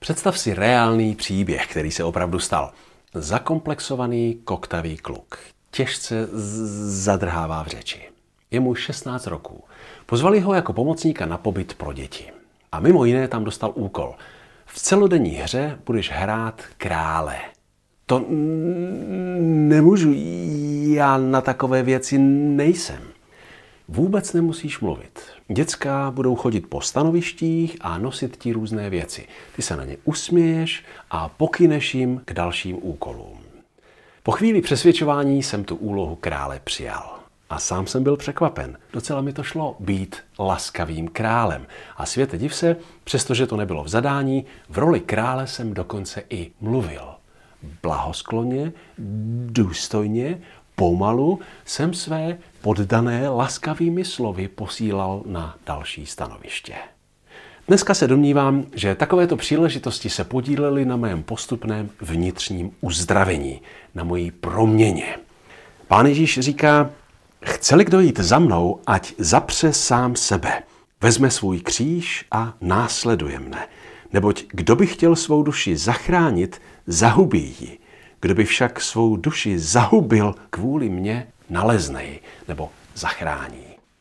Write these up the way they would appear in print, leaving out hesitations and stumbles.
Představ si reálný příběh, který se opravdu stal. Zakomplexovaný koktavý kluk těžce zadrhává v řeči. Je mu 16 roků. Pozvali ho jako pomocníka na pobyt pro děti. A mimo jiné tam dostal úkol. V celodenní hře budeš hrát krále. To nemůžu, já na takové věci nejsem. Vůbec nemusíš mluvit. Děcka budou chodit po stanovištích a nosit ti různé věci. Ty se na ně usměješ a pokyneš jim k dalším úkolům. Po chvíli přesvědčování jsem tu úlohu krále přijal. A sám jsem byl překvapen. Docela mi to šlo být laskavým králem. A světe div se, přestože to nebylo v zadání, v roli krále jsem dokonce i mluvil. Blahoskloně, důstojně, pomalu jsem své poddané laskavými slovy posílal na další stanoviště. Dneska se domnívám, že takovéto příležitosti se podílely na mém postupném vnitřním uzdravení, na mojí proměně. Pán Ježíš říká, chce-li kdo jít za mnou, ať zapře sám sebe, vezme svůj kříž a následuje mne. Neboť kdo by chtěl svou duši zachránit, zahubí ji. Kdo by však svou duši zahubil kvůli mně, nalezne ji nebo zachrání.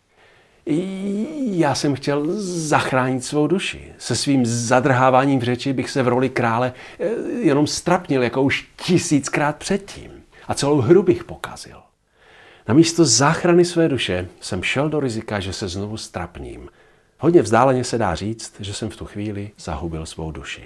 Já jsem chtěl zachránit svou duši. Se svým zadrháváním v řeči bych se v roli krále jenom strapnil, jako už 1000krát předtím. A celou hru bych pokazil. Namísto záchrany své duše jsem šel do rizika, že se znovu strapním. Hodně vzdáleně se dá říct, že jsem v tu chvíli zahubil svou duši.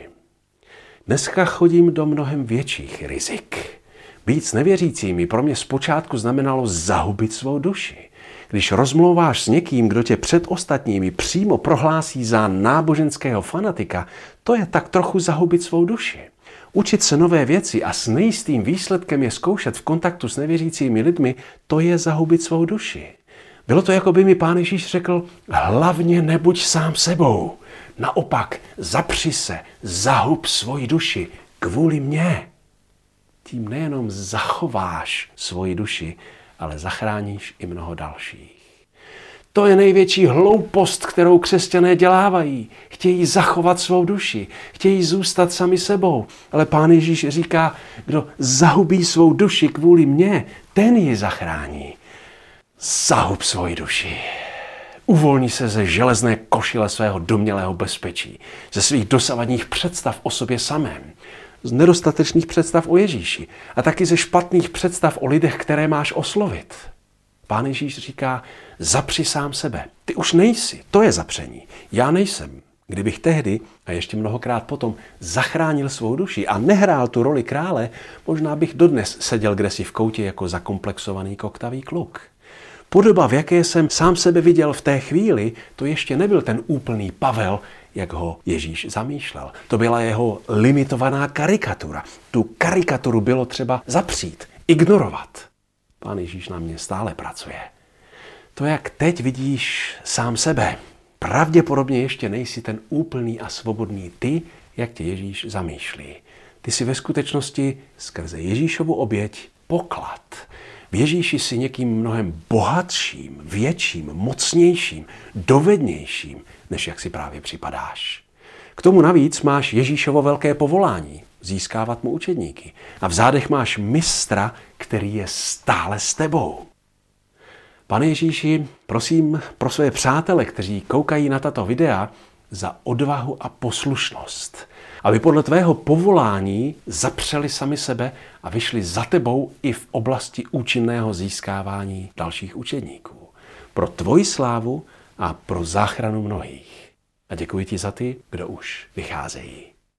Dneska chodím do mnohem větších rizik. Být s nevěřícími pro mě zpočátku znamenalo zahubit svou duši. Když rozmlouváš s někým, kdo tě před ostatními přímo prohlásí za náboženského fanatika, to je tak trochu zahubit svou duši. Učit se nové věci a s nejistým výsledkem je zkoušet v kontaktu s nevěřícími lidmi, to je zahubit svou duši. Bylo to, jako by mi Pán Ježíš řekl, hlavně nebuď sám sebou. Naopak, zapři se, zahub svoji duši kvůli mně. Tím nejenom zachováš svoji duši, ale zachráníš i mnoho dalších. To je největší hloupost, kterou křesťané dělávají. Chtějí zachovat svou duši, chtějí zůstat sami sebou. Ale Pán Ježíš říká, kdo zahubí svou duši kvůli mně, ten ji zachrání. Zahub svoji duši. Uvolni se ze železné košile svého domnělého bezpečí, ze svých dosavadních představ o sobě samém, z nedostatečných představ o Ježíši a taky ze špatných představ o lidech, které máš oslovit. Pán Ježíš říká, zapři sám sebe. Ty už nejsi, to je zapření. Já nejsem. Kdybych tehdy a ještě mnohokrát potom zachránil svou duši a nehrál tu roli krále, možná bych dodnes seděl kdesi v koutě jako zakomplexovaný koktavý kluk. Podoba, v jaké jsem sám sebe viděl v té chvíli, to ještě nebyl ten úplný Pavel, jak ho Ježíš zamýšlel. To byla jeho limitovaná karikatura. Tu karikaturu bylo třeba zapřít, ignorovat. Pán Ježíš na mě stále pracuje. To, jak teď vidíš sám sebe, pravděpodobně ještě nejsi ten úplný a svobodný ty, jak tě Ježíš zamýšlí. Ty jsi ve skutečnosti skrze Ježíšovu oběť poklad. V Ježíši jsi někým mnohem bohatším, větším, mocnějším, dovednějším, než jak si právě připadáš. K tomu navíc máš Ježíšovo velké povolání, získávat mu učedníky. A v zádech máš mistra, který je stále s tebou. Pane Ježíši, prosím pro své přátele, kteří koukají na tato videa, za odvahu a poslušnost, aby podle tvého povolání zapřeli sami sebe a vyšli za tebou i v oblasti účinného získávání dalších učedníků. Pro tvoji slávu a pro záchranu mnohých. A děkuji ti za ty, kdo už vycházejí.